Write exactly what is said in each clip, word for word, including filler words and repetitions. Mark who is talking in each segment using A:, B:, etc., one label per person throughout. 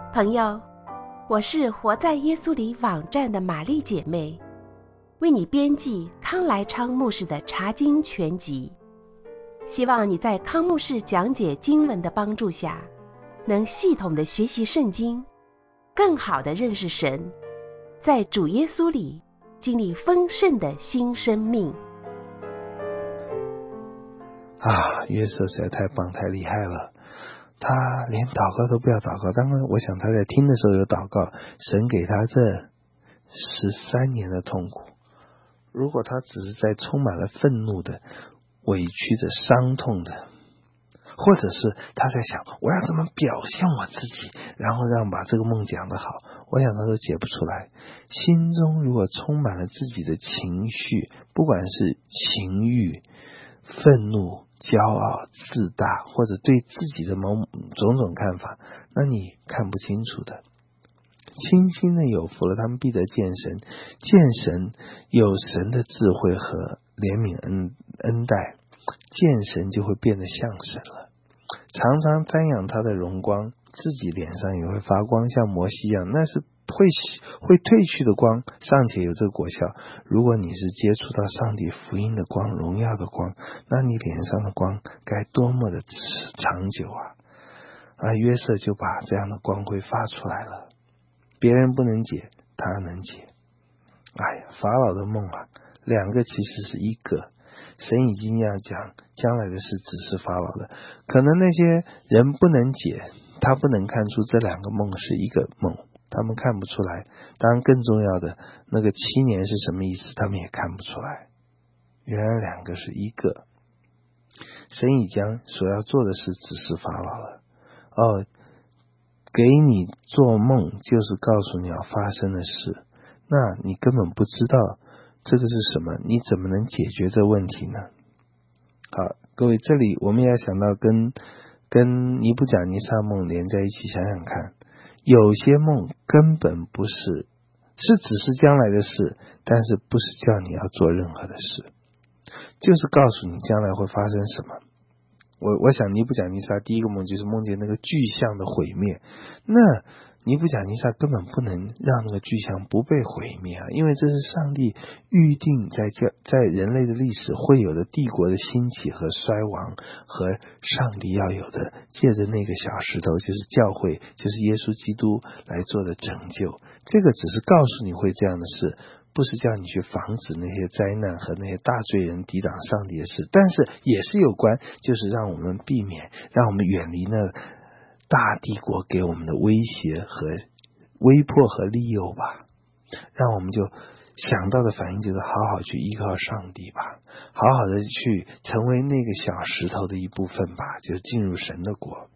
A: 朋友，我是活在耶稣里网站的玛丽姐妹，为你编辑康来昌牧师的查经全集，希望你在康牧师讲解经文的帮助下，能系统的学习圣经，更好的认识神，在主耶稣里经历丰盛的新生命。
B: 啊，约瑟实在太棒太厉害了，他连祷告都不要祷告。当然我想他在听的时候有祷告，神给他这十三年的痛苦，如果他只是在充满了愤怒的、委屈的、伤痛的，或者是他在想我要怎么表现我自己，然后让把这个梦讲得好，我想他都解不出来。心中如果充满了自己的情绪，不管是情欲、愤怒、骄傲、自大，或者对自己的某种种看法，那你看不清楚的。清心的有福了，他们必得见神。见神有神的智慧和怜悯恩恩待，见神就会变得像神了。常常瞻仰他的荣光，自己脸上也会发光，像摩西一样，那是会会褪去的光，尚且有这个果效。如果你是接触到上帝福音的光、荣耀的光，那你脸上的光该多么的长久啊！啊，约瑟就把这样的光辉发出来了，别人不能解，他能解。哎呀，法老的梦啊，两个其实是一个。神已经要讲将来的事指示法老的，可能那些人不能解，他不能看出这两个梦是一个梦，他们看不出来。当然更重要的，那个七年是什么意思，他们也看不出来。原来两个是一个。神已将所要做的事指示法老了。哦，给你做梦就是告诉你要发生的事，那你根本不知道这个是什么，你怎么能解决这问题呢？好，各位，这里我们要想到跟跟尼布甲尼撒梦连在一起，想想看，有些梦根本不是，是只是将来的事，但是不是叫你要做任何的事，就是告诉你将来会发生什么。我我想尼布甲尼撒第一个梦就是梦见那个巨象的毁灭，那尼布甲尼撒根本不能让那个巨象不被毁灭啊，因为这是上帝预定在在人类的历史会有的帝国的兴起和衰亡，和上帝要有的借着那个小石头，就是教会，就是耶稣基督来做的拯救。这个只是告诉你会这样的事，不是叫你去防止那些灾难和那些大罪人抵挡上帝的事，但是也是有关，就是让我们避免，让我们远离那大帝国给我们的威胁和威迫和利诱吧。让我们就想到的反应就是好好去依靠上帝吧，好好的去成为那个小石头的一部分吧，就进入神的国。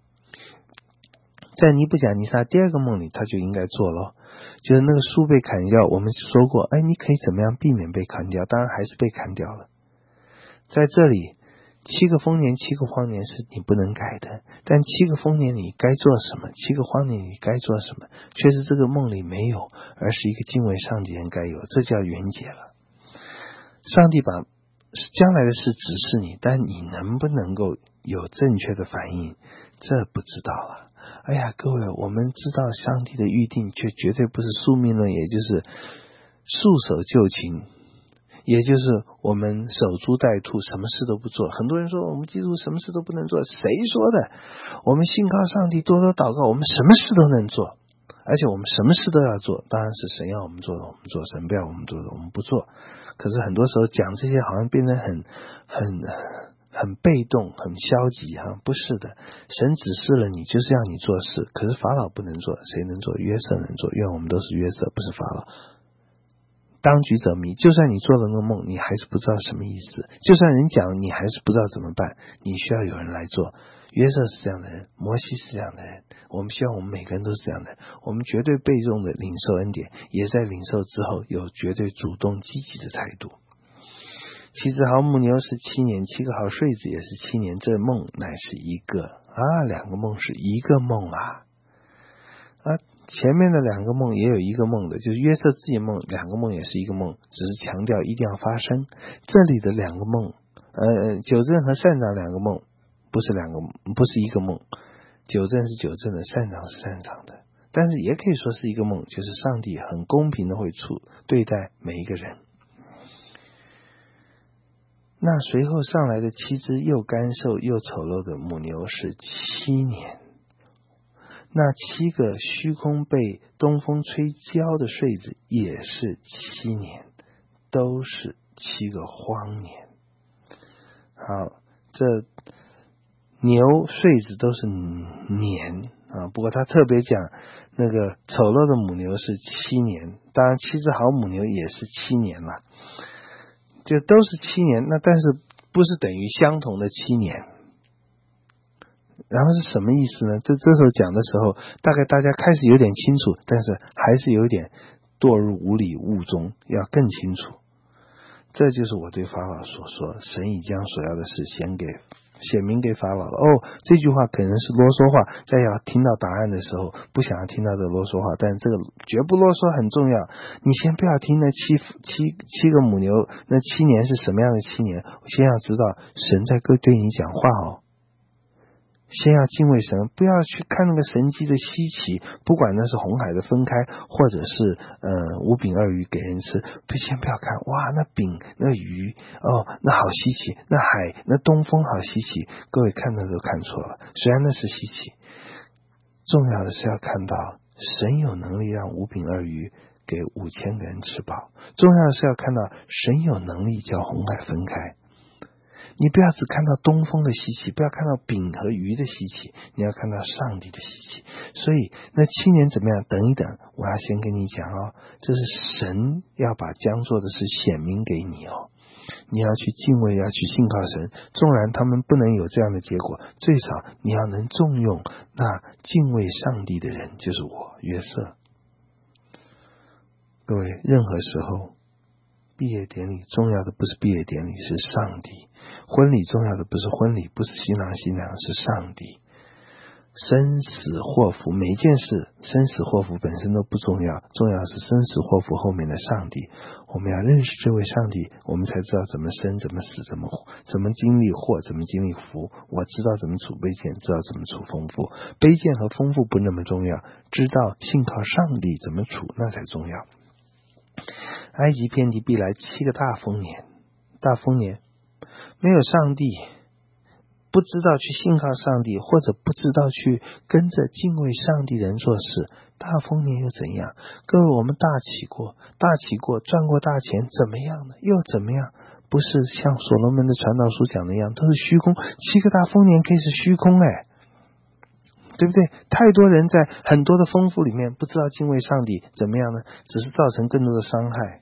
B: 在尼布甲尼撒第二个梦里，他就应该做咯，就是那个树被砍掉，我们说过，哎，你可以怎么样避免被砍掉，当然还是被砍掉了。在这里七个丰年七个荒年是你不能改的，但七个丰年你该做什么，七个荒年你该做什么，却是这个梦里没有，而是一个敬畏上帝人该有，这叫圆解了。上帝把将来的事指示你，但你能不能够有正确的反应，这不知道了。哎呀，各位，我们知道上帝的预定，却绝对不是宿命论，也就是束手就擒，也就是我们守株待兔，什么事都不做。很多人说我们基督徒什么事都不能做，谁说的？我们信靠上帝，多多祷告，我们什么事都能做，而且我们什么事都要做。当然是神要我们做的我们做，神不要我们做的我们不做。可是很多时候讲这些好像变得很很很被动，很消极哈，不是的，神指示了你就是要你做事，可是法老不能做，谁能做？约瑟能做，愿我们都是约瑟，不是法老。当局者迷，就算你做了个梦，你还是不知道什么意思，就算人讲你还是不知道怎么办，你需要有人来做。约瑟是这样的人，摩西是这样的人，我们希望我们每个人都是这样的人，我们绝对被动的领受恩典，也在领受之后有绝对主动积极的态度。七只好母牛是七年，七个好睡子也是七年，这梦乃是一个啊，两个梦是一个梦啊啊！前面的两个梦也有一个梦的，就是约瑟自己梦，两个梦也是一个梦，只是强调一定要发生。这里的两个梦，呃，九正和善长两个梦不是两个，不是一个梦，九正是九正的，善长是善长的。 但是也可以说是一个梦，就是上帝很公平的会处对待每一个人。那随后上来的七只又干瘦又丑陋的母牛是七年，那七个虚空被东风吹焦的穗子也是七年，都是七个荒年。好，这牛穗子都是年啊，不过他特别讲那个丑陋的母牛是七年，当然七只好母牛也是七年了，就都是七年，那但是不是等于相同的七年。然后是什么意思呢？这这时候讲的时候，大概大家开始有点清楚，但是还是有点堕入无里雾中，要更清楚。这就是我对法老所说，神已将所要的事显给显明给法老了。哦，这句话可能是啰嗦话，在要听到答案的时候不想要听到这个啰嗦话，但这个绝不啰嗦很重要。你先不要听那七七七个母牛，那七年是什么样的七年，先要知道神在对你讲话哦。先要敬畏神，不要去看那个神迹的稀奇，不管那是红海的分开，或者是呃五饼二鱼给人吃，先不要看哇那饼那鱼哦那好稀奇，那海那东风好稀奇，各位看的都看错了，虽然那是稀奇，重要的是要看到神有能力让五饼二鱼给五千个人吃饱，重要的是要看到神有能力叫红海分开。你不要只看到东风的稀奇，不要看到饼和鱼的稀奇，你要看到上帝的稀奇。所以那七年怎么样？等一等，我要先跟你讲哦，这是神要把将做的事显明给你哦。你要去敬畏，要去信靠神，纵然他们不能有这样的结果，最少你要能重用那敬畏上帝的人，就是我约瑟。各位，任何时候毕业典礼重要的不是毕业典礼，是上帝。婚礼重要的不是婚礼，不是新郎新娘，是上帝。生死祸福，每一件事生死祸福本身都不重要，重要是生死祸福后面的上帝。我们要认识这位上帝，我们才知道怎么生，怎么死，怎么怎么经历祸，怎么经历福。我知道怎么处卑贱，知道怎么处丰富。卑贱和丰富不那么重要，知道信靠上帝怎么处，那才重要。埃及遍地必来七个大丰年，大丰年没有上帝，不知道去信靠上帝，或者不知道去跟着敬畏上帝人做事，大丰年又怎样？各位，我们大起过，大起过，赚过大钱，怎么样呢？又怎么样？不是像所罗门的传道书讲的一样，都是虚空。七个大丰年可以是虚空哎，对不对？太多人在很多的丰富里面不知道敬畏上帝，怎么样呢？只是造成更多的伤害。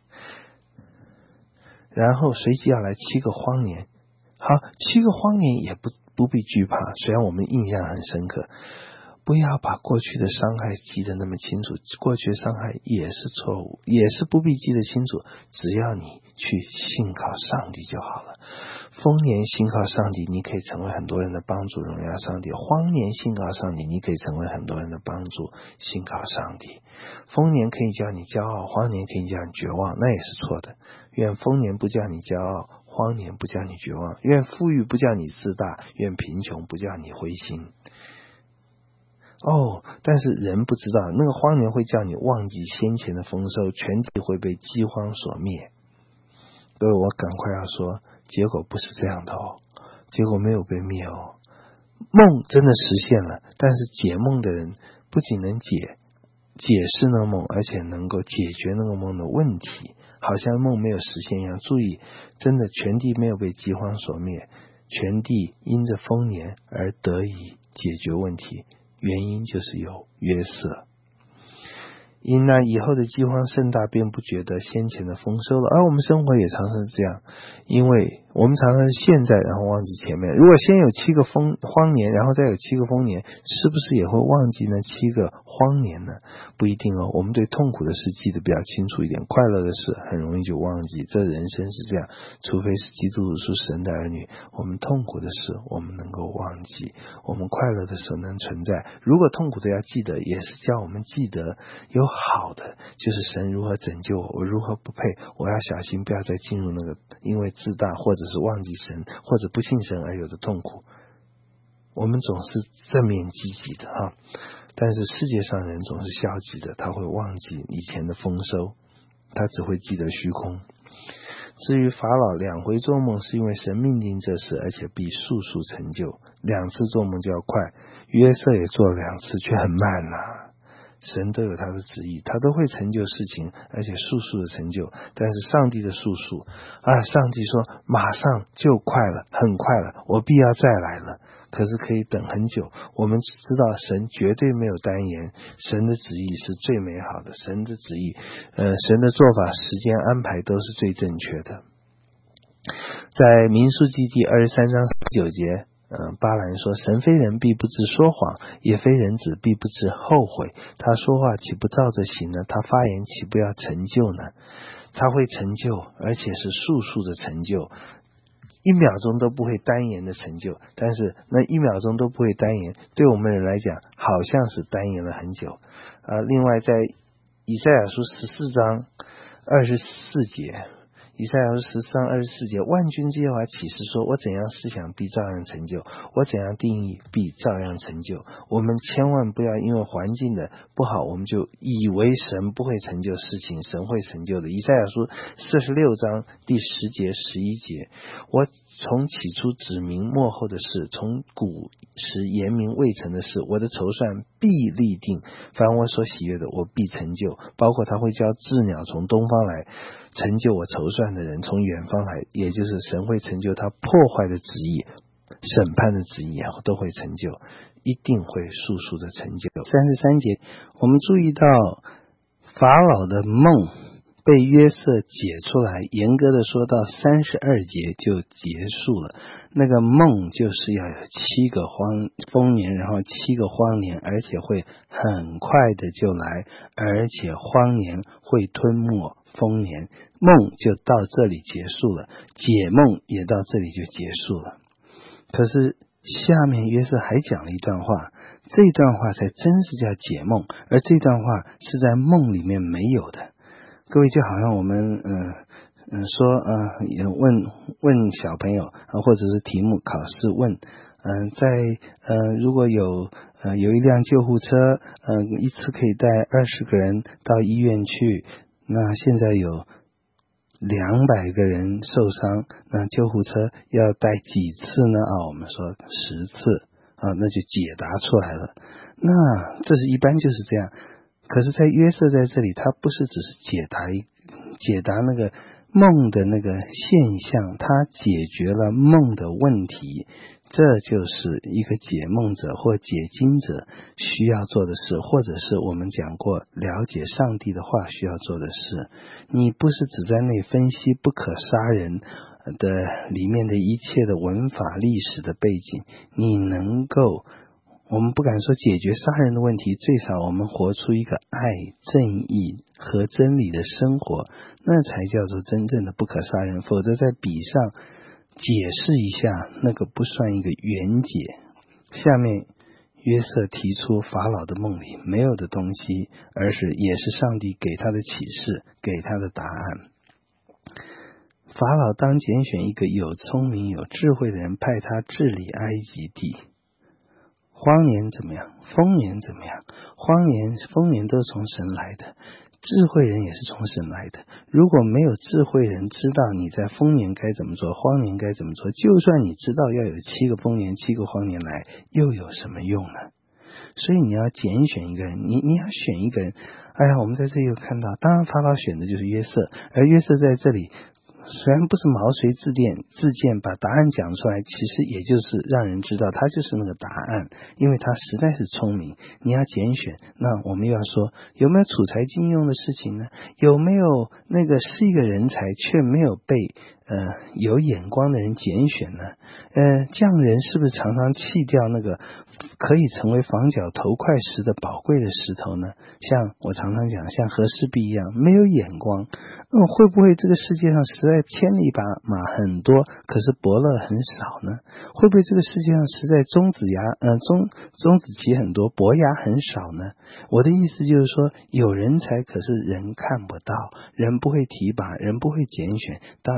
B: 然后随即要来七个荒年，好，七个荒年也不不必惧怕，虽然我们印象很深刻，不要把过去的伤害记得那么清楚，过去的伤害也是错误，也是不必记得清楚，只要你去信靠上帝就好了。丰年信靠上帝，你可以成为很多人的帮助，荣耀上帝；荒年信靠上帝，你可以成为很多人的帮助，信靠上帝。丰年可以叫你骄傲，荒年可以叫你绝望，那也是错的。愿丰年不叫你骄傲，荒年不叫你绝望；愿富裕不叫你自大，愿贫穷不叫你灰心。哦，但是人不知道，那个荒年会叫你忘记先前的丰收，全地会被饥荒所灭。所以我赶快要说，结果不是这样的哦，结果没有被灭哦。梦真的实现了，但是解梦的人不仅能解解释那个梦，而且能够解决那个梦的问题，好像梦没有实现一样。注意，真的全地没有被饥荒所灭，全地因着丰年而得以解决问题，原因就是有约瑟。因那以后的饥荒甚大，便不觉得先前的丰收了。而我们生活也常常是这样，因为我们常常是现在然后忘记前面。如果先有七个丰荒年，然后再有七个丰年，是不是也会忘记那七个荒年呢？不一定哦。我们对痛苦的事记得比较清楚一点，快乐的事很容易就忘记。这人生是这样，除非是基督徒是神的儿女，我们痛苦的事我们能够忘记，我们快乐的事能存在。如果痛苦的要记得，也是叫我们记得有好的，就是神如何拯救我，我如何不配，我要小心不要再进入那个因为自大或者是忘记神或者不信神而有的痛苦。 我们总是正面积极的哈，但是世界上人总是消极的，他会忘记以前的丰收，他只会记得虚空。至于法老两回做梦，是因为神命令这事，而且必速速成就。两次做梦就要快，约瑟也做了两次，却很慢啊。神都有他的旨意，他都会成就事情，而且速速的成就。但是上帝的速速啊，上帝说马上就快了，很快了，我必要再来了。可是可以等很久。我们知道神绝对没有单言，神的旨意是最美好的，神的旨意呃，神的做法时间安排都是最正确的。在民数记第二十三章十九节，呃，巴兰说，神非人必不知说谎，也非人子必不知后悔。他说话岂不照着行呢？他发言岂不要成就呢？他会成就，而且是速速的成就，一秒钟都不会单言的成就。但是那一秒钟都不会单言，对我们人来讲好像是单言了很久。呃，另外在以赛亚书十四章二十四节，以赛亚书十四章二十四节，万军之耶和华启示说，我怎样思想必照样成就，我怎样定义必照样成就。我们千万不要因为环境的不好，我们就以为神不会成就事情，神会成就的。以赛亚书四十六章第十节十一节，我从起初指明末后的事，从古时言明未成的事，我的筹算必立定，凡我所喜悦的我必成就。包括他会叫鸷鸟从东方来，成就我筹算的人从远方来，也就是神会成就他破坏的旨意，审判的旨意都会成就，一定会速速的成就。
C: 三十三节，我们注意到法老的梦被约瑟解出来，严格的说到三十二节就结束了。那个梦就是要有七个荒丰年，然后七个荒年，而且会很快的就来，而且荒年会吞没丰年。梦就到这里结束了，解梦也到这里就结束了。可是下面约瑟还讲了一段话，这段话才真是叫解梦，而这段话是在梦里面没有的。各位就好像我们嗯嗯说呃也问问小朋友、呃、或者是题目考试问嗯、呃、在呃如果有呃有一辆救护车呃一次可以带二十个人到医院去，那现在有两百个人受伤，那救护车要带几次呢？啊，我们说十次啊，那就解答出来了。那这是一般就是这样。可是在约瑟在这里，他不是只是解答一解答那个梦的那个现象，他解决了梦的问题。这就是一个解梦者或解经者需要做的事，或者是我们讲过了解上帝的话需要做的事。你不是只在那分析不可杀人的里面的一切的文法历史的背景，你能够，我们不敢说解决杀人的问题，最少我们活出一个爱、正义和真理的生活，那才叫做真正的不可杀人。否则在笔上解释一下，那个不算一个原解。下面约瑟提出法老的梦里没有的东西，而是也是上帝给他的启示，给他的答案。法老当拣选一个有聪明有智慧的人，派他治理埃及地。荒年怎么样？丰年怎么样？荒年丰年都是从神来的，智慧人也是从神来的。如果没有智慧人知道你在丰年该怎么做，荒年该怎么做，就算你知道要有七个丰年七个荒年来，又有什么用呢？所以你要拣选一个人，你你要选一个人。哎呀，我们在这里有看到，当然法老选的就是约瑟，而约瑟在这里虽然不是毛遂自荐自荐把答案讲出来，其实也就是让人知道他就是那个答案，因为他实在是聪明。你要拣选，那我们又要说有没有处才禁用的事情呢？有没有那个是一个人才却没有被呃有眼光的人拣选呢？呃，匠人是不是常常弃掉那个可以成为房角头块石的宝贵的石头呢？像我常常讲，像和氏璧一样没有眼光。嗯，会不会这个世界上实在千里把马很多，可是伯乐很少呢？会不会这个世界上实在中子牙呃中中子棋很多，伯牙很少呢？我的意思就是说，有人才，可是人看不到，人不会提拔，人不会拣选。当然我们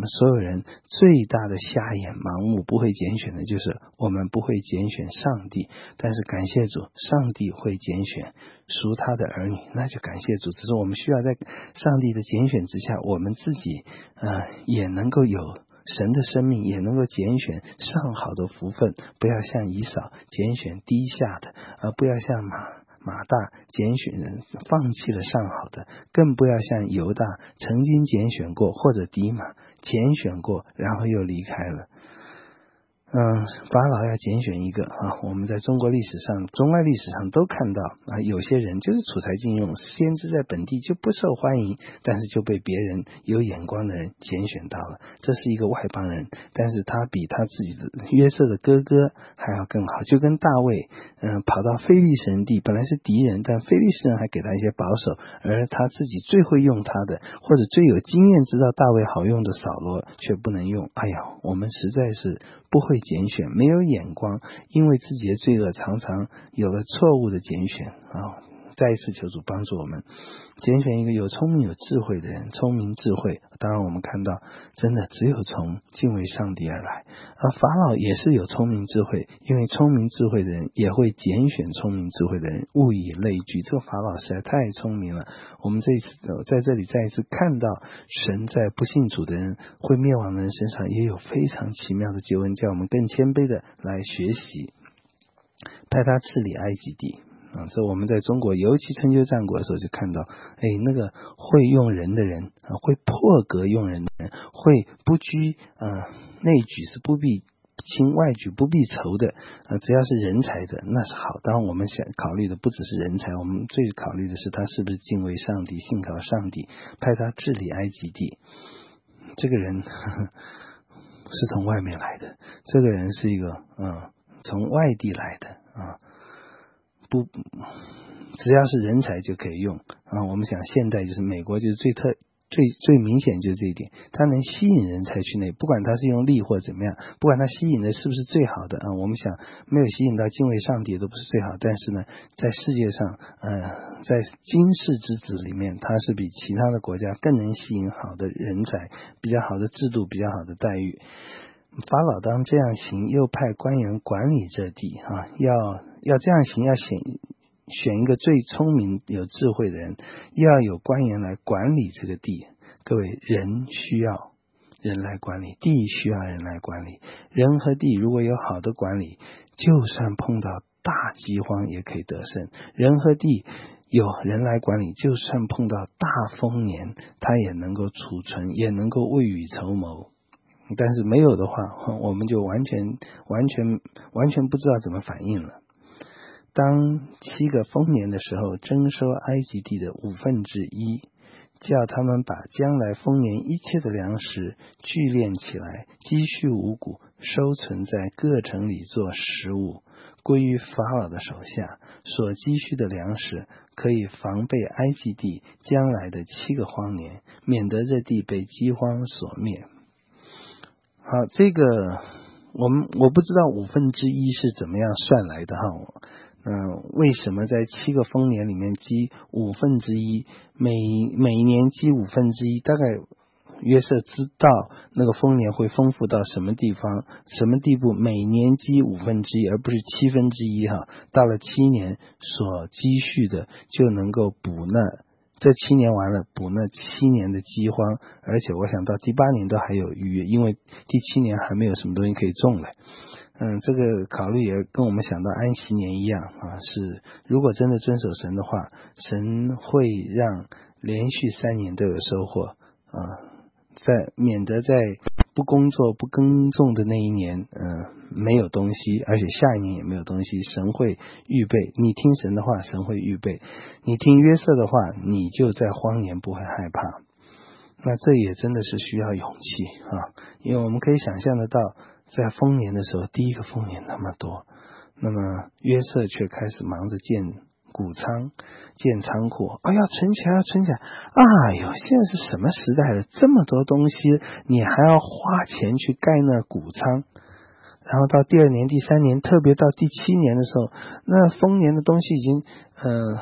C: 所有人最大的瞎眼盲目不会拣选的就是我们不会拣选上帝，但是感谢主，上帝会拣选属他的儿女，那就感谢主。只是我们需要在上帝的拣选之下，我们自己呃也能够有神的生命，也能够拣选上好的福分，不要像以扫拣选低下的，而不要像马马大拣选人放弃了上好的，更不要像犹大曾经拣选过，或者迪马拣选过然后又离开了。嗯，法老要拣选一个啊，我们在中国历史上、中外历史上都看到啊，有些人就是处才禁用，先知在本地就不受欢迎，但是就被别人有眼光的人拣选到了。这是一个外邦人，但是他比他自己的约瑟的哥哥还要更好，就跟大卫，嗯，跑到非利士人地，本来是敌人，但非利士人还给他一些保守，而他自己最会用他的，或者最有经验知道大卫好用的扫罗却不能用。哎呀，我们实在是不会拣选，没有眼光，因为自己的罪恶常常有了错误的拣选啊！再一次求主帮助我们拣选一个有聪明有智慧的人，聪明智慧，当然我们看到真的只有从敬畏上帝而来。而法老也是有聪明智慧，因为聪明智慧的人也会拣选聪明智慧的人，物以类聚。这个法老实在太聪明了。我们这一次在这里再一次看到神在不信主的人会灭亡的人身上也有非常奇妙的救恩，叫我们更谦卑的来学习，派他治理埃及地。啊，这我们在中国尤其春秋战国的时候就看到，哎，那个会用人的人啊，会破格用人的人，会不拘啊内举是不必亲，外举不必仇的啊，只要是人才的那是好。当然我们想考虑的不只是人才，我们最考虑的是他是不是敬畏上帝，信靠上帝，派他治理埃及地。这个人呵呵是从外面来的，这个人是一个嗯从外地来的啊。不，只要是人才就可以用啊！我们想现代就是美国就是最特最最明显就是这一点，它能吸引人才去那，不管它是用力或怎么样，不管它吸引的是不是最好的啊！我们想没有吸引到敬畏上帝都不是最好，但是呢，在世界上，呃，在今世之子里面，它是比其他的国家更能吸引好的人才，比较好的制度，比较好的待遇。法老当这样行，又派官员管理这地啊，要要这样行，要选选一个最聪明有智慧的人，要有官员来管理这个地。各位，人需要人来管理，地需要人来管理。人和地如果有好的管理，就算碰到大饥荒也可以得胜。人和地有人来管理，就算碰到大丰年，它也能够储存，也能够未雨绸缪。但是没有的话，我们就完全完全完全不知道怎么反应了。当七个丰年的时候，征收埃及地的五分之一，叫他们把将来丰年一切的粮食聚敛起来，积蓄五谷，收存在各城里做食物，归于法老的手下。所积蓄的粮食可以防备埃及地将来的七个荒年，免得这地被饥荒所灭。好，这个我们我不知道五分之一是怎么样算来的哈。嗯、呃，为什么在七个丰年里面积五分之一，每每年积五分之一？大概约瑟知道那个丰年会丰富到什么地方、什么地步，每年积五分之一，而不是七分之一哈。到了七年所积蓄的就能够补那。这七年完了，补那七年的饥荒，而且我想到第八年都还有余，因为第七年还没有什么东西可以种了。嗯，这个考虑也跟我们想到安息年一样啊，是如果真的遵守神的话，神会让连续三年都有收获啊，在免得在不工作不耕种的那一年，嗯、呃，没有东西，而且下一年也没有东西，神会预备。你听神的话，神会预备；你听约瑟的话，你就在荒年不会害怕。那这也真的是需要勇气啊，因为我们可以想象得到，在丰年的时候，第一个丰年那么多，那么约瑟却开始忙着建谷仓、建仓库，哎呀，存起来要存起来，哎呦，现在是什么时代了？这么多东西，你还要花钱去盖那谷仓。然后到第二年、第三年，特别到第七年的时候，那丰年的东西已经呃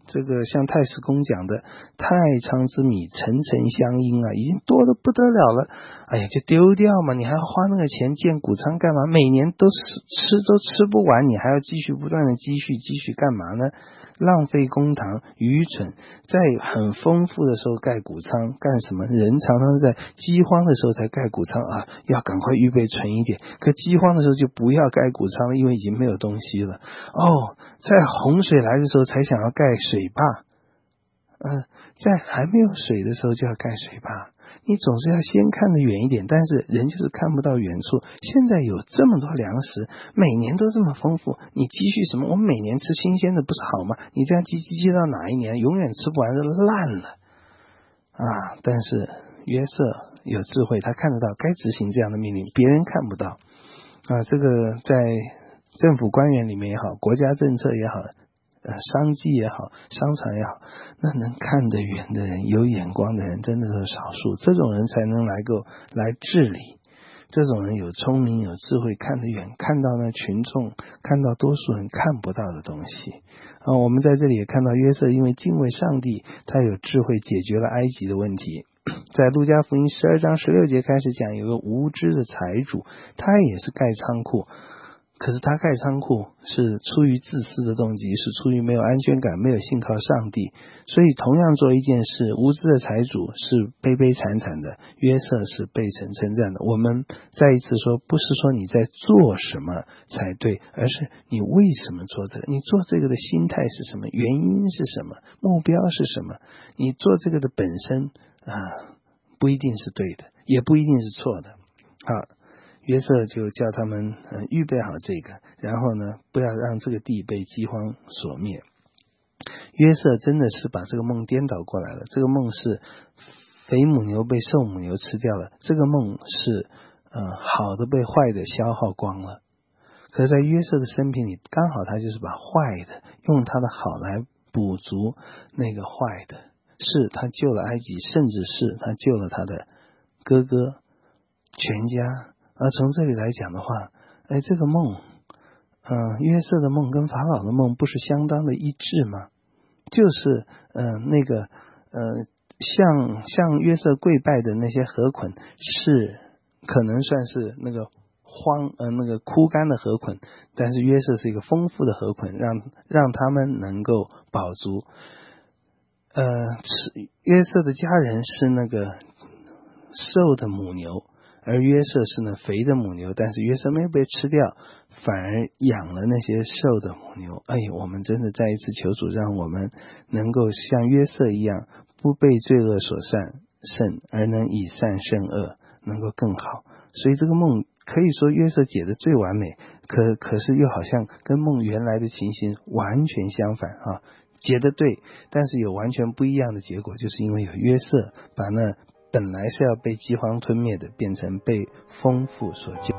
C: 这个像太史公讲的太仓之米层层相因啊，已经多得不得了了，哎呀就丢掉嘛，你还要花那个钱建谷仓干嘛？每年都吃吃都吃不完，你还要继续不断的积蓄积蓄干嘛呢？浪费公帑，愚蠢。在很丰富的时候盖谷仓干什么？人常常在饥荒的时候才盖谷仓啊，要赶快预备存一点，可饥荒的时候就不要盖谷仓了，因为已经没有东西了。哦，在洪水来的时候才想要盖水坝，嗯、呃，在还没有水的时候就要盖水坝。你总是要先看得远一点，但是人就是看不到远处。现在有这么多粮食，每年都这么丰富，你积蓄什么？我们每年吃新鲜的不是好吗？你这样积积积到哪一年永远吃不完，就烂了啊！但是约瑟有智慧，他看得到该执行这样的命令，别人看不到啊。这个在政府官员里面也好，国家政策也好，呃，商机也好，商场也好，那能看得远的人，有眼光的人真的是少数，这种人才能来够来治理。这种人有聪明有智慧，看得远，看到那群众，看到多数人看不到的东西啊。我们在这里也看到约瑟因为敬畏上帝，他有智慧解决了埃及的问题。在路加福音十二章十六节开始讲，有个无知的财主，他也是盖仓库，可是他盖仓库是出于自私的动机，是出于没有安全感，没有信靠上帝。所以同样做一件事，无知的财主是悲悲惨惨的，约瑟是被神称赞的。我们再一次说，不是说你在做什么才对，而是你为什么做这个，你做这个的心态是什么，原因是什么，目标是什么。你做这个的本身啊，不一定是对的，也不一定是错的。好，约瑟就叫他们、呃、预备好这个，然后呢，不要让这个地被饥荒所灭。约瑟真的是把这个梦颠倒过来了，这个梦是肥母牛被瘦母牛吃掉了，这个梦是呃好的被坏的消耗光了。可是在约瑟的生平里，刚好他就是把坏的用他的好来补足那个坏的，是他救了埃及，甚至是他救了他的哥哥全家。而从这里来讲的话，哎，这个梦，嗯、呃，约瑟的梦跟法老的梦不是相当的一致吗？就是，嗯、呃，那个，呃，像像约瑟跪拜的那些河捆，是可能算是那个荒呃那个枯干的河捆，但是约瑟是一个丰富的河捆，让让他们能够饱足。呃，吃约瑟的家人是那个瘦的母牛。而约瑟是呢肥的母牛，但是约瑟没有被吃掉，反而养了那些瘦的母牛。哎，我们真的再一次求主，让我们能够像约瑟一样，不被罪恶所胜，胜而能以善胜恶，能够更好。所以这个梦可以说约瑟解的最完美，可可是又好像跟梦原来的情形完全相反啊，解的对，但是有完全不一样的结果，就是因为有约瑟把那本来是要被饥荒吞灭的，变成被丰富所救。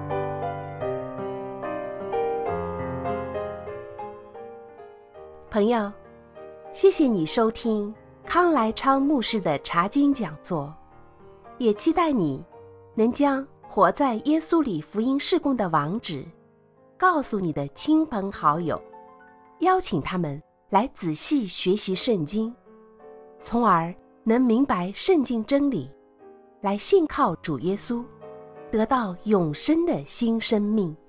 A: 朋友，谢谢你收听康来昌牧师的查经讲座，也期待你能将活在耶稣里福音事工的网址告诉你的亲朋好友，邀请他们来仔细学习圣经，从而能明白圣经真理，来信靠主耶稣，得到永生的新生命。